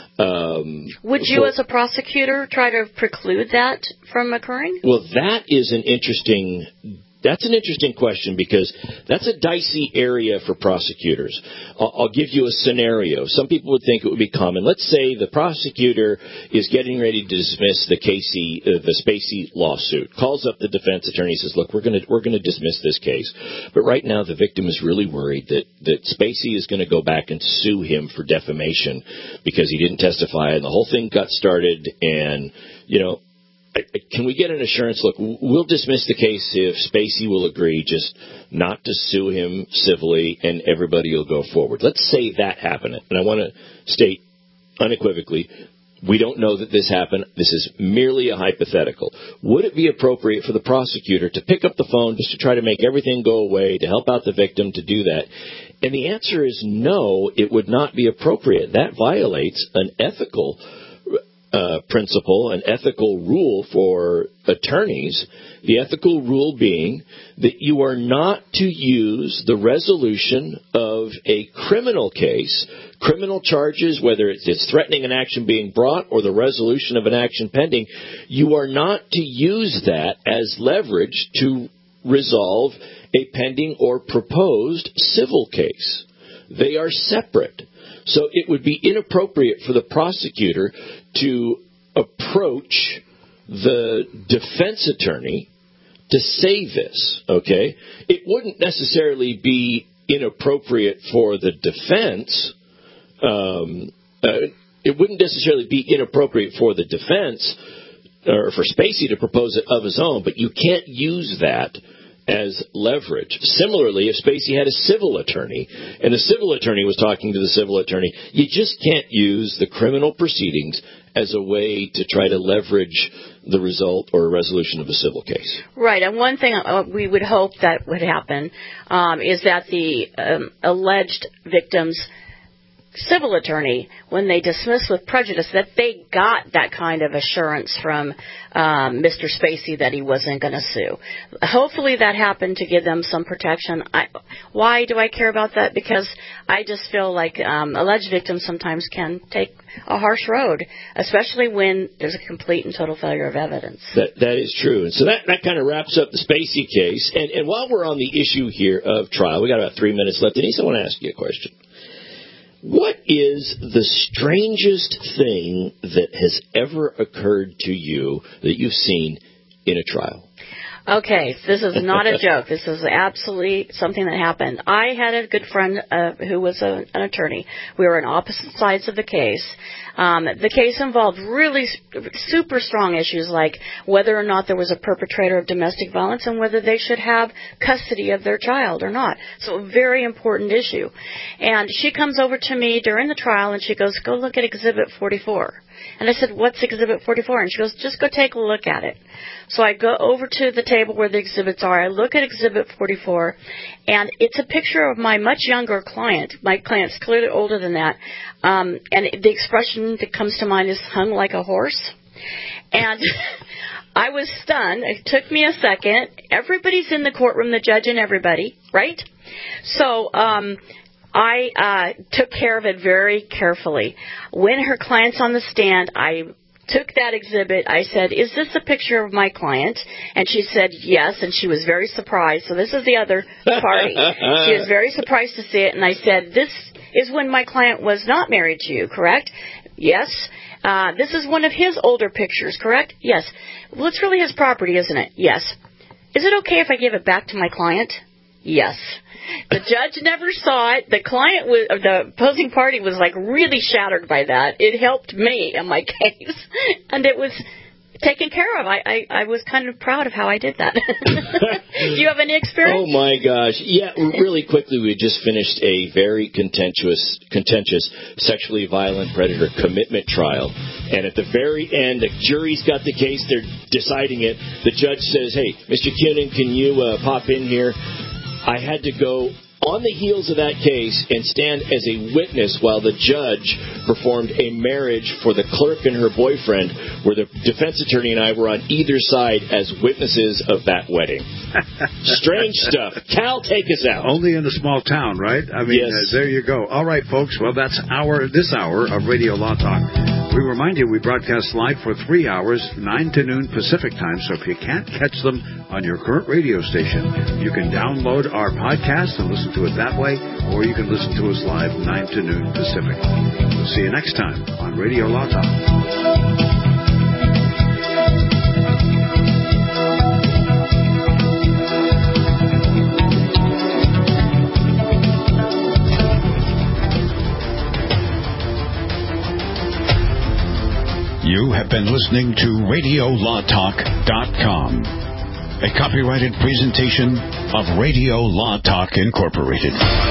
Um, would you, for, as a prosecutor, try to preclude that from occurring? Well, that is an interesting... That's an interesting question because that's a dicey area for prosecutors. I'll, I'll give you a scenario. Some people would think it would be common. Let's say the prosecutor is getting ready to dismiss the Casey, uh, the Spacey lawsuit. Calls up the defense attorney, says, "Look, we're going to we're going to dismiss this case, but right now the victim is really worried that that Spacey is going to go back and sue him for defamation because he didn't testify, and the whole thing got started, and you know." Can we get an assurance? Look, we'll dismiss the case if Spacey will agree just not to sue him civilly and everybody will go forward. Let's say that happened. And I want to state unequivocally, we don't know that this happened. This is merely a hypothetical. Would it be appropriate for the prosecutor to pick up the phone just to try to make everything go away, to help out the victim, to do that? And the answer is no, it would not be appropriate. That violates an ethical Uh, principle, an ethical rule for attorneys, the ethical rule being that you are not to use the resolution of a criminal case, criminal charges, whether it's, it's threatening an action being brought or the resolution of an action pending, you are not to use that as leverage to resolve a pending or proposed civil case. They are separate. So it would be inappropriate for the prosecutor to approach the defense attorney to say this, okay? It wouldn't necessarily be inappropriate for the defense. Um, uh, it wouldn't necessarily be inappropriate for the defense or for Spacey to propose it of his own, but you can't use that as leverage. Similarly, if Spacey had a civil attorney and the civil attorney was talking to the civil attorney, you just can't use the criminal proceedings as a way to try to leverage the result or resolution of a civil case. Right, and one thing uh, we would hope that would happen um, is that the um, alleged victims' civil attorney, when they dismiss with prejudice, that they got that kind of assurance from um, Mister Spacey that he wasn't going to sue. Hopefully that happened to give them some protection. I, why do I care about that? Because I just feel like um, alleged victims sometimes can take a harsh road, especially when there's a complete and total failure of evidence. That That is true. And so that, that kind of wraps up the Spacey case. And, and while we're on the issue here of trial, we got about three minutes left. Denise, I want to ask you a question. What is the strangest thing that has ever occurred to you that you've seen in a trial? Okay, this is not a joke. This is absolutely something that happened. I had a good friend uh, who was a, an attorney. We were on opposite sides of the case. Um, the case involved really super strong issues like whether or not there was a perpetrator of domestic violence and whether they should have custody of their child or not. So a very important issue. And she comes over to me during the trial and she goes, go look at Exhibit forty-four. And I said, what's Exhibit forty-four? And she goes, just go take a look at it. So I go over to the table where the exhibits are. I look at Exhibit forty-four, and it's a picture of my much younger client. My client's clearly older than that. Um, and the expression that comes to mind is hung like a horse. And I was stunned. It took me a second. Everybody's in the courtroom, the judge and everybody, right? So um I uh, took care of it very carefully. When her client's on the stand, I took that exhibit. I said, is this a picture of my client? And she said, yes, and she was very surprised. So this is the other party. She was very surprised to see it, and I said, this is when my client was not married to you, correct? Yes. Uh, this is one of his older pictures, correct? Yes. Well, it's really his property, isn't it? Yes. Is it okay if I give it back to my client? Yes. The judge never saw it. The client was, or the opposing party was like really shattered by that. It helped me in my case, and it was taken care of. I, I, I was kind of proud of how I did that. Do you have any experience? Oh my gosh! Yeah, really quickly, we just finished a very contentious, contentious sexually violent predator commitment trial, and at the very end, the jury's got the case. They're deciding it. The judge says, "Hey, Mister Kunin, can you uh, pop in here?" I had to go on the heels of that case and stand as a witness while the judge performed a marriage for the clerk and her boyfriend, where the defense attorney and I were on either side as witnesses of that wedding. Strange stuff. Cal, take us out. Only in a small town, right? I mean, yes. uh, there you go. All right, folks. Well, that's our this hour of Radio Law Talk. We remind you we broadcast live for three hours, nine to noon Pacific time. So if you can't catch them on your current radio station, you can download our podcast and listen to it that way, or you can listen to us live nine to noon Pacific. We'll see you next time on Radio Law Talk. You have been listening to radio law talk dot com, a copyrighted presentation of Radio Law Talk Incorporated.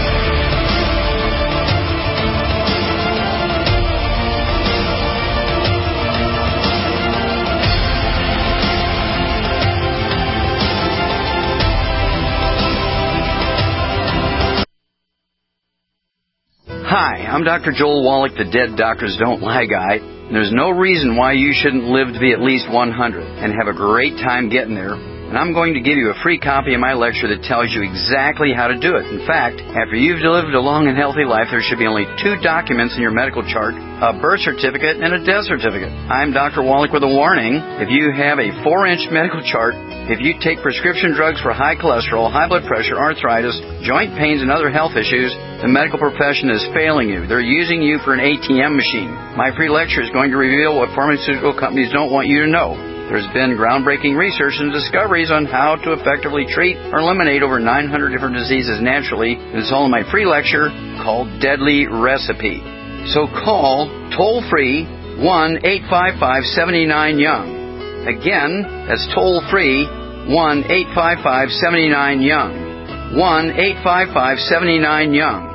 Hi, I'm Doctor Joel Wallach, the Dead Doctors Don't Lie guy. There's no reason why you shouldn't live to be at least one hundred and have a great time getting there. And I'm going to give you a free copy of my lecture that tells you exactly how to do it. In fact, after you've lived a long and healthy life, there should be only two documents in your medical chart, a birth certificate and a death certificate. I'm Doctor Wallach with a warning. If you have a four-inch medical chart, if you take prescription drugs for high cholesterol, high blood pressure, arthritis, joint pains, and other health issues, the medical profession is failing you. They're using you for an A T M machine. My free lecture is going to reveal what pharmaceutical companies don't want you to know. There's been groundbreaking research and discoveries on how to effectively treat or eliminate over nine hundred different diseases naturally. It's all in my free lecture called Deadly Recipe. So call toll-free one eight five five, seven nine, young. Again, that's toll-free one eight five five, seven nine, young. one eight five five, seven nine, young.